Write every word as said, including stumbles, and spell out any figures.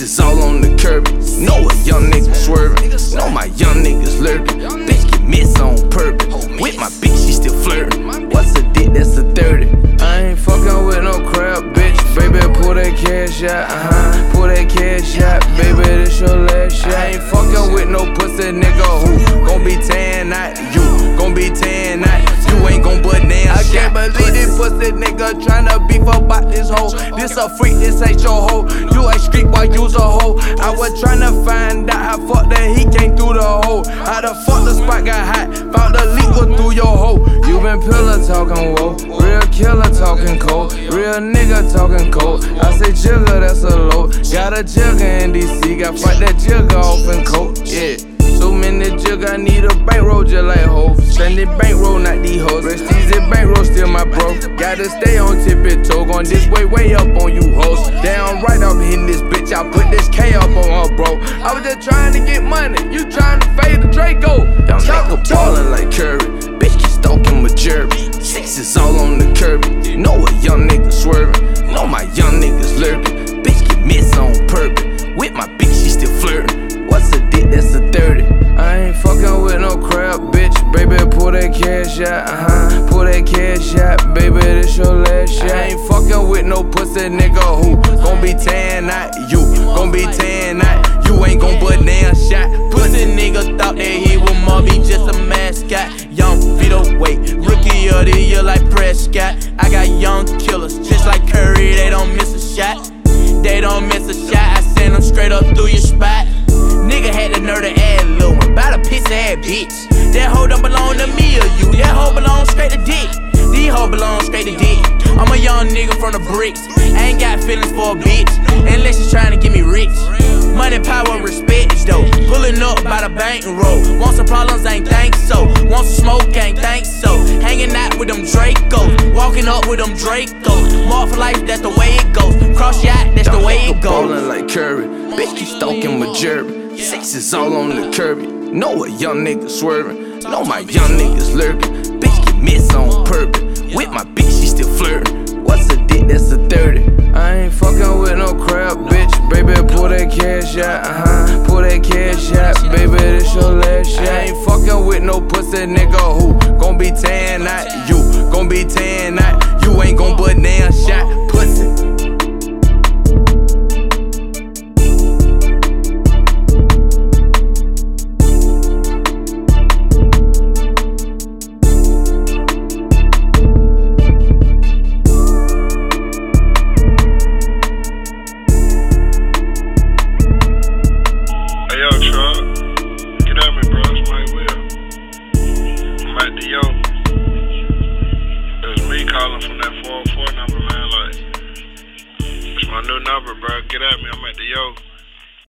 Sixes all on the curb. Know a young nigga swerving. Know my young niggas lurking. Bitch get miss on purpose. With my bitch, she still flirting. What's a dick? That's a thirty. I ain't fucking with no crap, bitch. Baby, pull that cash out. Uh-huh. Pull that cash out, baby. This your last shot. I ain't fucking with no pussy nigga who gon' be tan out. You gon' be tan out. You ain't gon' but damn I can't believe this pussy nigga tryna beef about this hoe. This a freak, this ain't your hoe. You ain't street boy, you's a hoe. I was tryna find out how fuck that he came through the hole. How the fuck the spot got hot. Found the leak go through your hoe. You been pillar talking woe. Real killer talking cold. Real nigga talking cold. I say jigger, that's a load. Got a jigger in D C. Got fight that jigger off in coat. Yeah. So many jig, I need a bankroll just like ho. Standing bankroll, not these hoes. Rest easy bankroll, still my bro. Gotta stay on tippy toe. Going this way, way up on you hoes. Damn right, I'm hitting this bitch. I put this K up on her, bro. I was just trying to get money. You trying to fade the Draco. Young nigga ballin' like Curry. Bitch keep stalking maturity. Sixes all on the curb. Know a young nigga swerving. Know my young niggas lurking. Bitch get miss on purpose. With my bitch, she still flirting. What's a dick? That's a thirty. I ain't fucking with no crap, bitch. Baby, pull that cash out. Uh-huh. Pull that cash out, baby. This your last shot. I ain't fucking with no pussy nigga who gon' be tan out. You gon' be tan out. You ain't gon' but damn shot. Pussy nigga thought that he was more be just a mascot. Young Vito Wait, rookie of the year like Prescott. I got young killers, just like Curry. They don't miss a shot. They don't miss a shot. I send them straight up through your spot. Nigga had the nerve to add Lil' one, bout a piss ass bitch. That hoe don't belong to me or you, that hoe belong straight to dick. These hoe belong straight to dick. I'm a young nigga from the bricks, I ain't got feelings for a bitch, unless she's trying to get me rich. Money, power, respect though, pulling up by the bankroll. Want some problems, ain't think so. Want some smoke, ain't think so. Hanging out with them Dracos, walking up with them Dracos. More for life, that's the way it goes. Cross yacht, that's the way it goes. Ballin' like Curry, bitch keep stalking my jerby. Sixes all on the curb. Know a young nigga swerving. Know my young niggas lurking. Bitch get miss on purpose. With my bitch, she still flirting. What's a dick? That's a thirty. I ain't fucking with no crap, bitch. Baby, pull that cash out. Uh-huh. Pull that cash out, baby. This your last shot. I ain't fucking with no pussy nigga who gon' be tan out. You gon' be tan out. You ain't gon' but damn shot. Pussy. Calling from that four oh four number, man. Like, it's my new number, bro. Get at me. I'm at the yo.